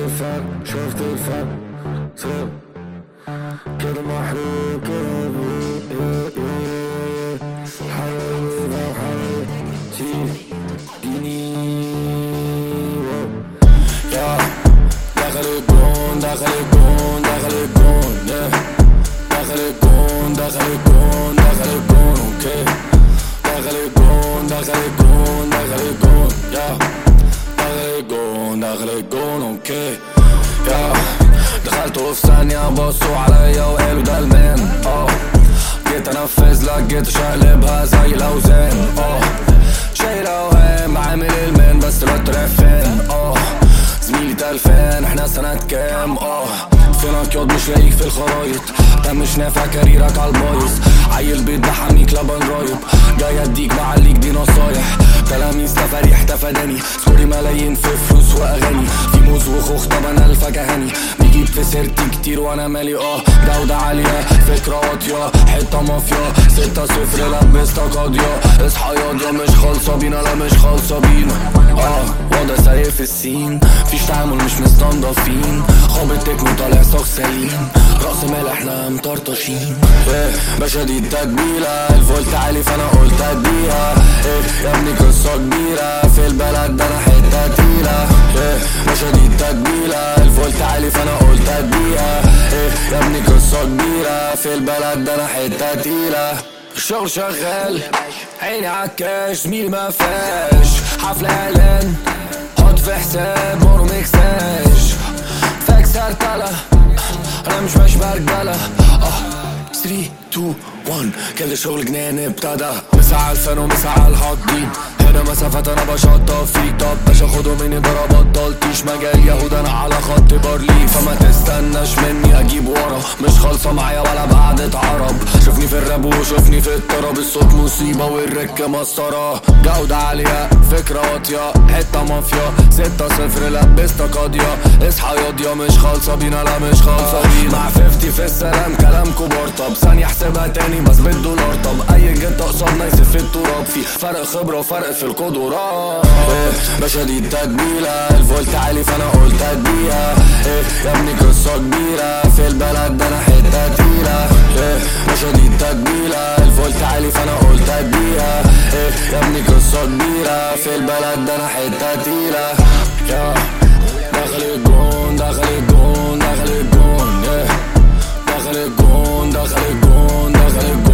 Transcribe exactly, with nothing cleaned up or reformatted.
الفرق شفت الفرق سيب كده محروق كده بروق حبيبي حبيبي ديني يا دخل الجون دخل الجون دخل الجون دخل الجون دخل الجون دخل الجون اوكي دخل الجون دخل الجون دخل الجون يا دخل الجون دخل الجون اوكي يا دخلته في ثانية بصوا عليا وقالوا ده المان اه جيت انفذ لك جيت اشقلبها زي الاوزان اه شايل اوهام عامل المان بس دلوقتي رافان اه زميلي تلفان احنا سنة كام اه فينك ياض مش لاقيك في الخرايط ده مش نافع كاريرك عالبايظ عيل بيت بحميك لبن رايب جاي اديك معليك دي نصايح تلاميذ تفاريح تفاداني سكوري ملايين في فلوس واغاني في موز وخوخ طب انا الفكهاني بيجيب في سيرتي كتير وانا مالي اه جودة عالية فكرة واطية حتة مافيا ستة صفر لبستها قاضية اصحى ياض مش خالصة بينا لا مش خالصة بينا اه وضع سايق في السين فيش تعامل مش مستنضفين خابط تكنو طالع ساق سليم رأس مال احنا مطرطشين ايه باشا دي التتبيلة الفولت عالي فانا قلت اديها ايه يا ابني قصة كبيرة في البلد ده انا حتة تقيلة ايه باشا دي التتبيلة الفولت عالي فانا قلت اديها ايه يا ابني قصة كبيرة في البلد ده انا حتة تقيلة الشغل شغال عيني عالكاش زميلي ما فاش حفلة اعلان حط في حساب مورو مكساج فاكس هرتلة انا مش ماشي برجالة اه ثلاثة اتنين واحد كده شغل جنان ابتدى مساعة الفن ومساعة الحاضين هنا مسافات انا بشطب فيك طب باشا خدوا مني ضربات ضلتيش مجال يهود انا على خط بارلي فما تستناش مني اجيب ورا مش خالصة معايا ولا بقعدة عرب شوفني في الراب وشوفني في الطرب الصوت مصيبة والركة مسطرة جودة عالية فكرة واطية حتة مافيا ستة صفر لبستها قاضية اصحى ياضيا مش خالصة بينا لا مش خالصة بينا مع خمسين في السلام كلام كبار طب ثانية احسبها تاني بس بالدولار طب اي جد قصادنا يسف التراب في فرق خبرة وفرق في القدرات ايه باشا دي التتبيلة الفولت عالي فانا قلت اديها ايه يا ابني قصة كبيرة في البلد ده انا حتة تقيلة ايه باشا دي التتبيلة الفولت عالي فانا قلت اديها ايه يا ابني قصة كبيرة في البلد ده انا حتة تقيلة يا دخل الجون دخل الجون دخل الجون دخل الجون دخل الجون دخل الجون